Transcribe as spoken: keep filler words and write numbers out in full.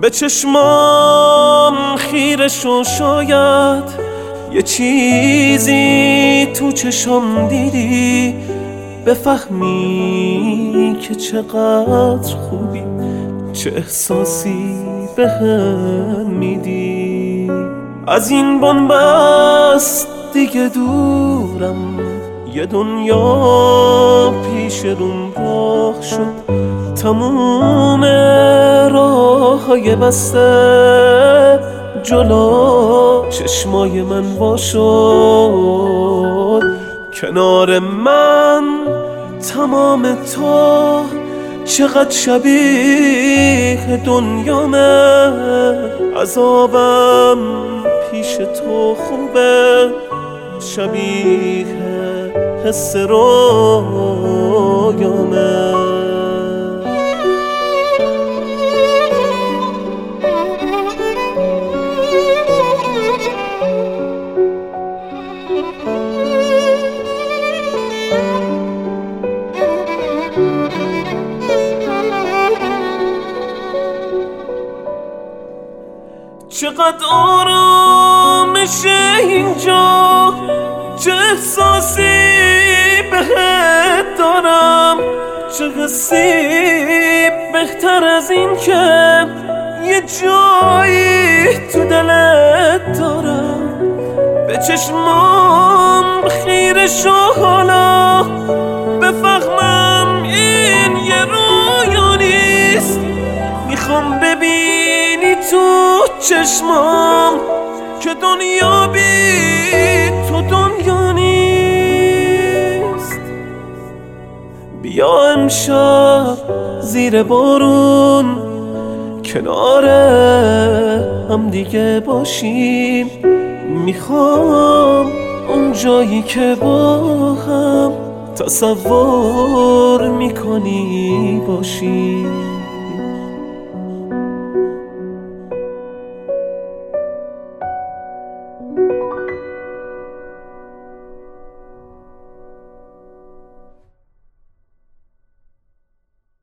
به چشمام خیره شو، شاید یه چیزی تو چشم دیدی بفهمی که چقدر خوبی، چه احساسی بهم میدی. از این بنبست دیگه دورم، یه دنیا پیش روم راه شد، تموم راههای بسته جلو چشمای من وا شد. کنار من تمام تو چقدر شبیه دنیامه، عذابم پیش تو خوبه، شبیه حس رویامه. چقدر آرامشه اینجا، چه احساسی بهت دارم، چه حسی بهتر از این که یه جایی تو دلت دارم. به چشمام خیره شو حالا بفهمم این یه رویا نیست، میخوام ببینی تو چشمام که دنیا بی تو دنیا نیست. بیا امشب زیر بارون کنار هم دیگه باشیم، میخوام اون جایی که با هم تصور میکنی باشیم.